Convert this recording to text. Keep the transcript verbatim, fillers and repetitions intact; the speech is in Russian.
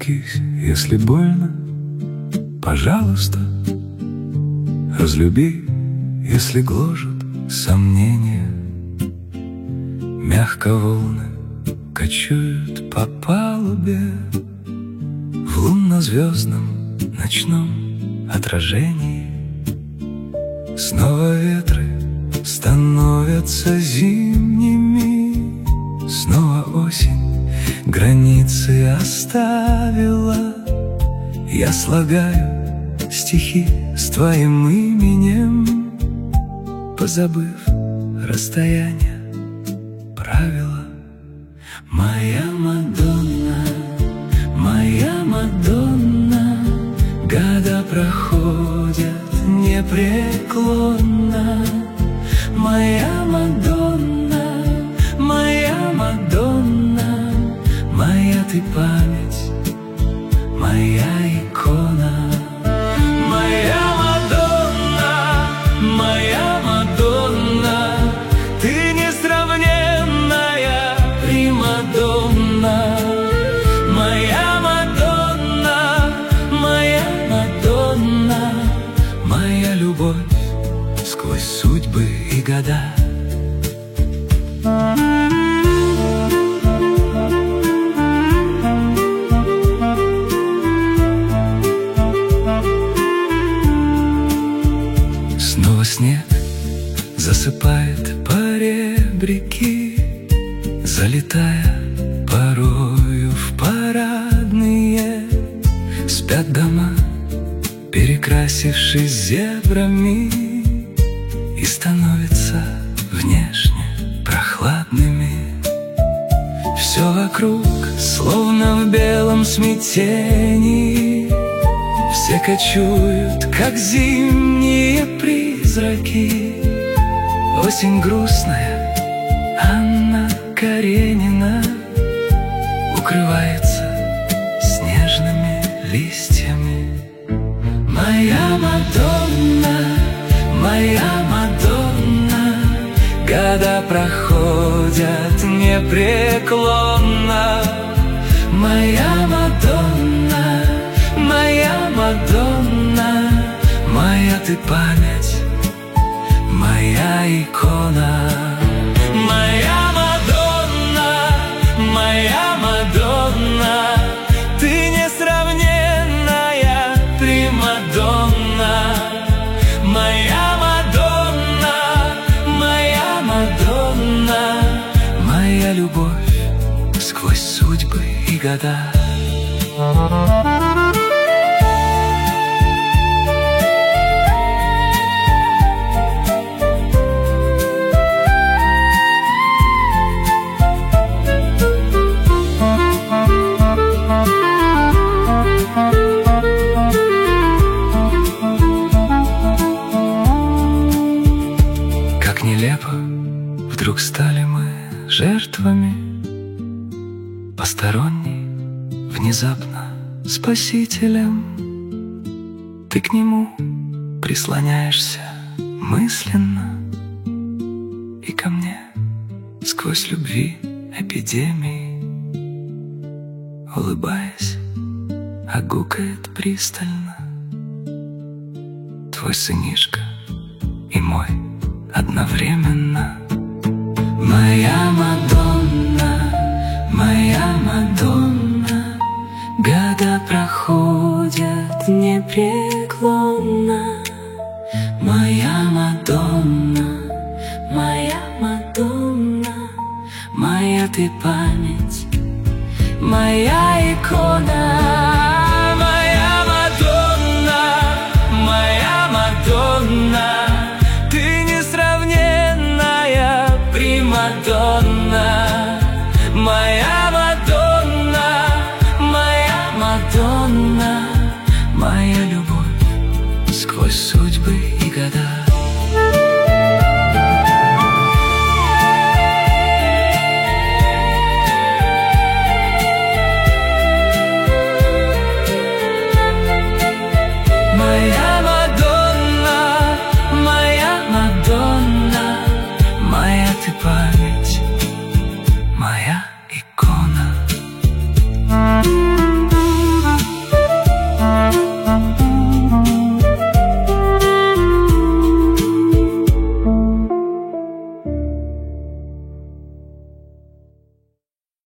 отрекись, если больно, пожалуйста. Разлюби, если гложет сомнения. Мягко волны кочуют по палубе в лунно-звездном ночном отражении. Снова ветры становятся зимними, снова осень границы оставила. Я слагаю стихи с твоим именем, позабыв расстояние, правила. Моя Мадонна, моя Мадонна, года проходят непреклонно. Моя Мадонна, моя Мадонна, моя ты память, моя икона. Моя Мадонна, моя Мадонна, ты несравненная примадонна. Моя Мадонна, моя Мадонна, моя любовь сквозь судьбы и года. Снова снег засыпает поребрики, залетая порою в парадные. Спят дома, перекрасившись зебрами, и становятся внешне прохладными. Все вокруг словно в белом смятении, все кочуют, как зимние призраки. Осень грустная, Анна Каренина укрывается снежными листьями. Моя Мадонна, моя Мадонна, года проходят непреклонно. Моя Мадонна, моя Мадонна, моя ты память, моя икона. Моя Мадонна, моя Мадонна, ты несравненная примадонна. Моя Мадонна, моя Мадонна, моя любовь сквозь судьбы и года. Как нелепо вдруг стали мы жертвами, посторонний внезапно спасителем. Ты к нему прислоняешься мысленно, и ко мне сквозь любви эпидемии, улыбаясь, огукает пристально. Твой сынишка и мой одновременно. Моя Мадонна, моя Мадонна, года проходят непреклонно. Моя Мадонна, моя Мадонна, моя ты память, моя икона. Моя Мадонна, моя Мадонна, ты несравненная примадонна.